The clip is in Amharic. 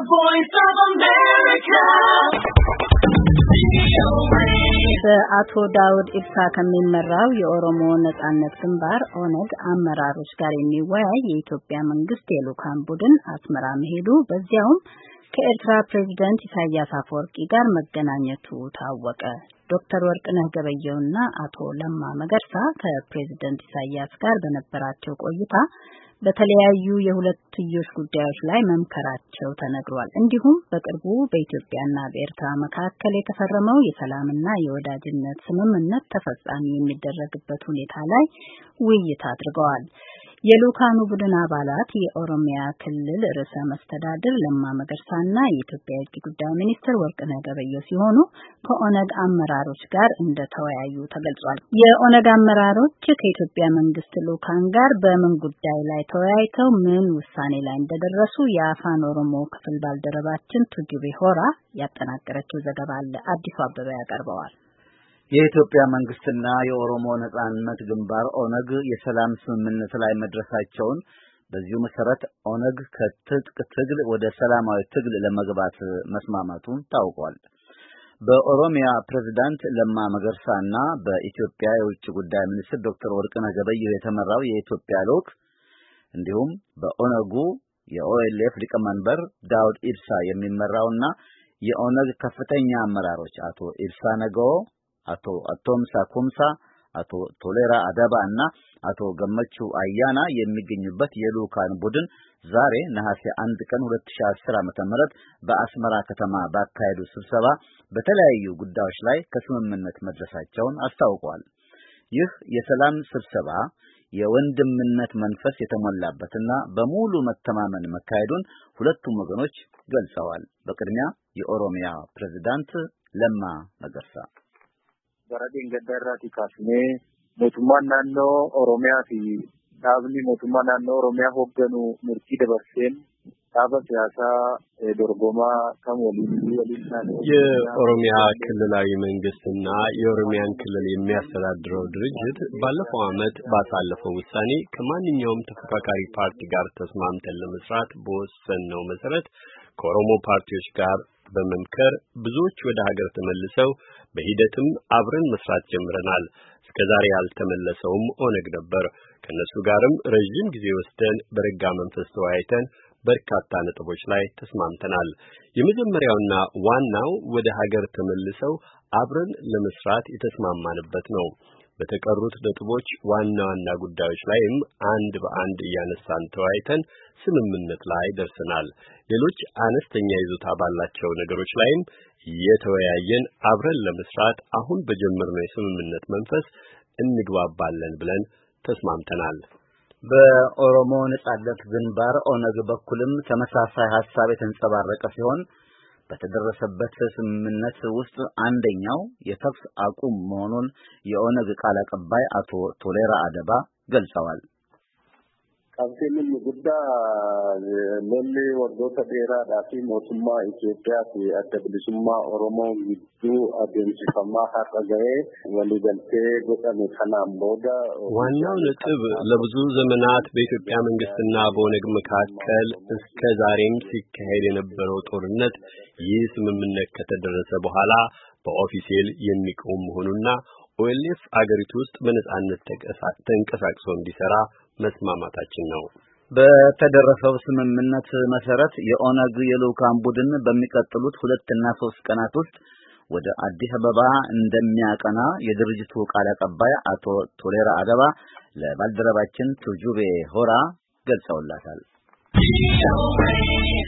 Voice of America. በአቶ ዳውድ ኢብሳ ከሚመራው የኦሮሞ ነጻነት ግንባር ኦነግ አመራሮች ጋር የሚወያይ የኢትዮጵያ መንግስት የልኡካን ቡድን አስመራ መሄዱ በዚያውም ከኤርትራ ፕሬዝዳንት ኢሳያስ አፈወርቂ ጋር መገናኘቱ ታወቀ። ዶክተር ወርቅነህ ገበየውና አቶ ለማ መገርሳ ከፕሬዝዳንት ኢሳያስ ጋር በነበራቸው ቆይታ በተለያዩ የሁለትዮሽ ጉዳዮች ላይ መምከራቸው ተነግሯል። እንዲሁም በቅርቡ በኢትዮጵያና በኤርትራ መካከል የተፈረመው የሰላምና የወዳጅነት ስምምነት ተፈጻሚ የሚደረግበት ሁኔታ ላይ ውይይት አድርገዋል። የልኡካኑ ቡድን አባላት የኦሮሚያ ክልል ርዕሰ መስተዳድር ለማ መገርሳና የኢትዮጵያ የውጭ ጉዳይ ሚኒስትር ወርቅነህ ገበየው ሲሆኑ ከኦነግ አመራሮች ጋር እንደተወያዩ ተገልጿል። የኦነግ አመራሮች ከኢትዮጵያ መንግስት ልኡካን ጋር በምን ጉዳይ ላይ ተወያይተው ምን ውሳኔ ላይ እንደደረሱ የአፋን ኦሮሞ ክፍል ባልደረባችን ቱጁቤ ሆራ ያጠናቀረችው ዘገባ አለ። አዲሱ አበበ ያቀርበዋል። የኢትዮጵያ መንግስትና የኦሮሞ ነጻነት ግንባር ኦነግ የሰላም ስምምነት ላይ መድረሳቸውን በዚሁ መሰረት ኦነግ ከትጥቅ ትግል ወደ ሰላማዊ ትግል ለመግባት መስማማቱን ታውቋል። በኦሮሚያ ፕሬዝዳንት ለማ መገርሳና በኢትዮጵያ የውጭ ጉዳይ ሚኒስትር ዶክተር ወርቅነህ ገበየሁ የተመራው የኢትዮጵያ ልኡክ እንዲሁም በኦነጉ የኦኤልኤፍ ሊቀመንበር ዳውድ ኢብሳ የሚመራውና የኦነግ ከፍተኛ አመራሮች አቶ ኢብሳ ነገዎ፣ አቶ አቶምሳ ኩምሳ፣ አቶ ቶሌራ አደባ እና አቶ ገመቹ አያና የሚገኙበት የልኡካን ቡድን ዛሬ ነሐሴ 1 ቀን 2010 ዓ.ም በአስመራ ከተማ ባካሄዱ ስብሰባ በተለያዩ ጉዳዮች ላይ ከስምምነት መድረሳቸውን አስታውቀዋል። ይህ የሰላም ስብሰባ የወንድምነት መንፈስ የተሞላበትና በሙሉ መተማመን መካሄዱን ሁለቱም ወገኖች ገልጸዋል። በቅድሚያ የኦሮሚያ ፕሬዝዳንት ለማ መገርሳ በራዲን ገደራቲ ካስኔ ሞቱማን ናኖ ኦሮሚያ ፊ ዳብኒ ሞቱማን ናኖ ኦሮሚያ ሆገኑ ምርጪ ደበርሴን ዳባ ሲያሳ ዶርጎማ የኦሮሚያ ክልላዊ መንግስትና የኦሮሚያን ክልል የሚያስተዳድረው ድርጅት ባለፈው ዓመት ባሳለፈው ውሳኔ ከማንኛውም ተፎካካሪ ፓርቲ ጋር ተስማምተን ለመስራት በወሰንነው መሰረት ከኦሮሞ ፓርቲዎች ጋር በመምከር ብዙዎች ወደ ሀገር ተመልሰው በሂደትም አብረን መስራት ጀምረናል። እስከዛሬ ያልተመለሰውም ኦነግ ነበር። ከነሱ ጋርም ረጅም ጊዜ ወስደን በረጋ መንፈስ ተወያይተን በርካታ ነጥቦች ላይ ተስማምተናል። የመጀመሪያውና ዋናው ወደ ሀገር ተመልሰው አብረን ለመስራት የተስማማንበት ነው። በተቀሩት ነጥቦች ዋና ጉዳዮች ላይም አንድ በአንድ እያነሳን ተወያይተን ስምምነት ላይ ደርሰናል። ሌሎች አነስተኛ ይዞታ ባላቸው ነገሮች ላይም የተወያየን አብረን ለመስራት አሁን በጀመርነው የስምምነት መንፈስ እንግባባለን ብለን ተስማምተናል። በኦሮሞ ነጻነት ግንባር ኦነግ በኩልም ተመሳሳይ ሐሳብ የተንጸባረቀ ሲሆን በተደረሰበት ስምምነት ውስጥ አንደኛው የተኩስ አቁም መሆኑን የኦነግ ቃል አቀባይ አቶ ቶሌራ አደባ ገልጸዋል። ካንቴልን ጉዳ ለሊ ወርዶታ ዴራ ዳፊ ሞቱማ ኢትዮጵያ አደብልሱማ ኦሮሞ ይዱ አደንሲፈማ ሀቀገሬ ወሊገልቴ ጎጠን ከናምቦዳ ዋናው ነጥብ ለብዙ ዘመናት በኢትዮጵያ መንግስትና በኦነግ መካከል እስከ ዛሬም ሲካሄድ የነበረው ጦርነት ይህ ስምምነት ከተደረሰ በኋላ በኦፊሴል የሚቆም መሆኑና ኦኤልኤፍ አገሪቱ ውስጥ በነጻነት ተንቀሳቅሶ እንዲሰራ መስማማታችን ነው። በተደረሰው ስምምነት መሰረት የኦነግ የልኡካን ቡድን በሚቀጥሉት 2 እና 3 ቀናት ውስጥ ወደ አዲስ አበባ እንደሚያቀና የድርጅቱ ቃል አቀባይ አቶ ቶሌራ አደባ ለባልደረባችን ቱጁቤ ሆራ ገልጸውላታል።